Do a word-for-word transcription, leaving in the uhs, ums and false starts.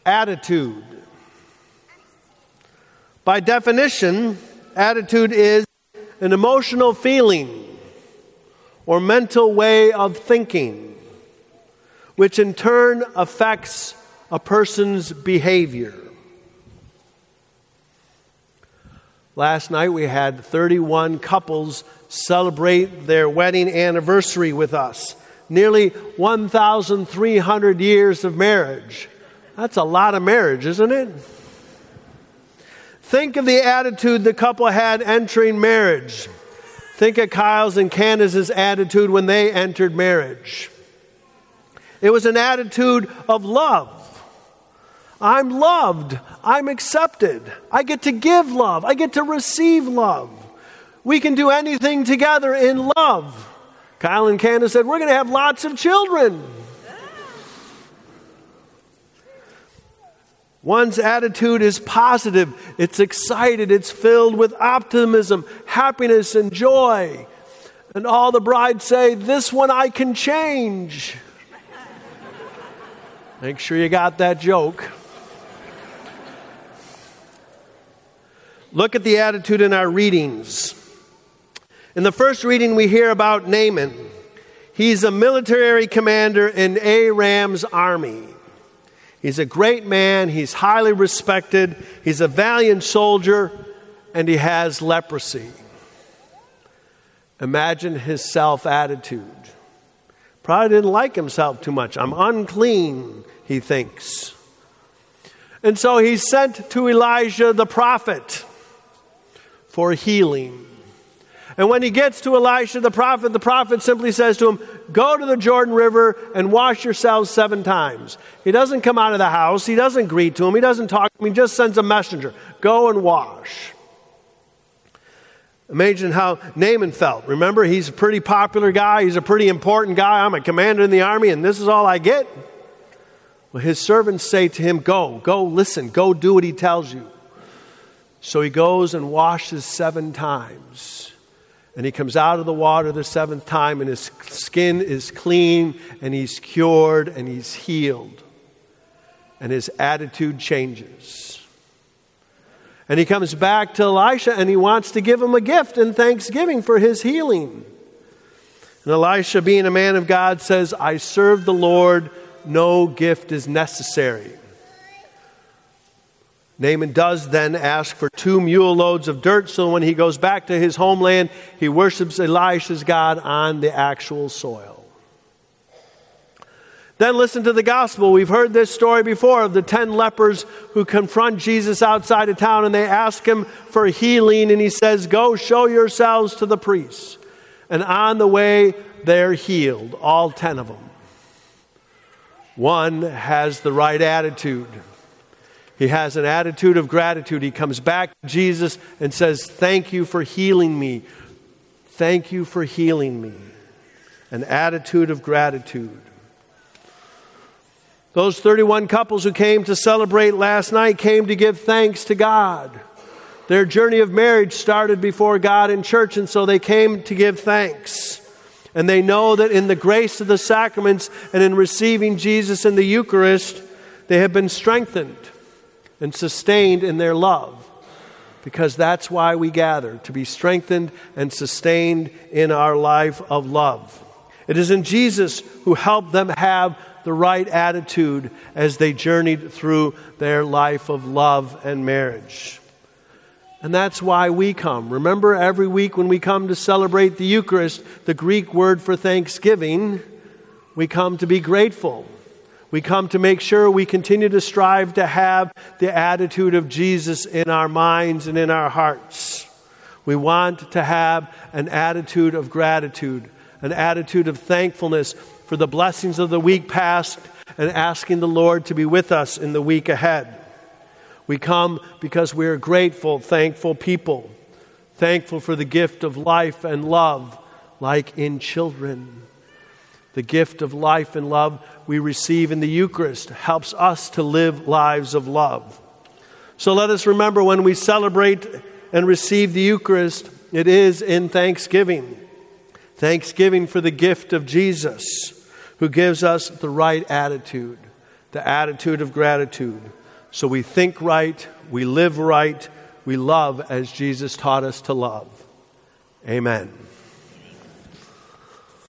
attitude. By definition, attitude is an emotional feeling or mental way of thinking, which in turn affects a person's behavior. Last night we had thirty-one couples celebrate their wedding anniversary with us. Nearly one thousand three hundred years of marriage. That's a lot of marriage, isn't it? Think of the attitude the couple had entering marriage. Think of Kyle's and Candace's attitude when they entered marriage. It was an attitude of love. I'm loved. I'm accepted. I get to give love. I get to receive love. We can do anything together in love. Kyle and Candace said, we're going to have lots of children. One's attitude is positive. It's excited. It's filled with optimism, happiness, and joy. And all the brides say, this one I can change. Make sure you got that joke. Look at the attitude in our readings. In the first reading, we hear about Naaman. He's a military commander in Aram's army. He's a great man. He's highly respected. He's a valiant soldier, and he has leprosy. Imagine his self-attitude. Probably didn't like himself too much. I'm unclean, he thinks. And so he's sent to Elijah the prophet for healing. And when he gets to Elisha the prophet, the prophet simply says to him, go to the Jordan River and wash yourselves seven times. He doesn't come out of the house. He doesn't greet to him. He doesn't talk to him. He just sends a messenger. Go and wash. Imagine how Naaman felt. Remember, he's a pretty popular guy. He's a pretty important guy. I'm a commander in the army, and this is all I get. Well, his servants say to him, go, go listen, go do what he tells you. So he goes and washes seven times. And he comes out of the water the seventh time, and his skin is clean, and he's cured, and he's healed. And his attitude changes. And he comes back to Elisha, and he wants to give him a gift in thanksgiving for his healing. And Elisha, being a man of God, says, I serve the Lord, no gift is necessary. Naaman does then ask for two mule loads of dirt, so when he goes back to his homeland, he worships Elisha's God on the actual soil. Then listen to the gospel. We've heard this story before of the ten lepers who confront Jesus outside of town, and they ask him for healing, and he says, go show yourselves to the priests. And on the way, they're healed, all ten of them. One has the right attitude. He has an attitude of gratitude. He comes back to Jesus and says, thank you for healing me. Thank you for healing me. An attitude of gratitude. Those thirty-one couples who came to celebrate last night came to give thanks to God. Their journey of marriage started before God in church, and so they came to give thanks. And they know that in the grace of the sacraments and in receiving Jesus in the Eucharist, they have been strengthened and sustained in their love, because that's why we gather, to be strengthened and sustained in our life of love. It is in Jesus who helped them have the right attitude as they journeyed through their life of love and marriage. And that's why we come. Remember, every week when we come to celebrate the Eucharist, the Greek word for thanksgiving, we come to be grateful. We come to make sure we continue to strive to have the attitude of Jesus in our minds and in our hearts. We want to have an attitude of gratitude, an attitude of thankfulness for the blessings of the week past, and asking the Lord to be with us in the week ahead. We come because we are grateful, thankful people, thankful for the gift of life and love, like in children. The gift of life and love we receive in the Eucharist helps us to live lives of love. So let us remember, when we celebrate and receive the Eucharist, it is in thanksgiving. Thanksgiving for the gift of Jesus, who gives us the right attitude. the attitude of gratitude. So we think right, we live right, we love as Jesus taught us to love. Amen.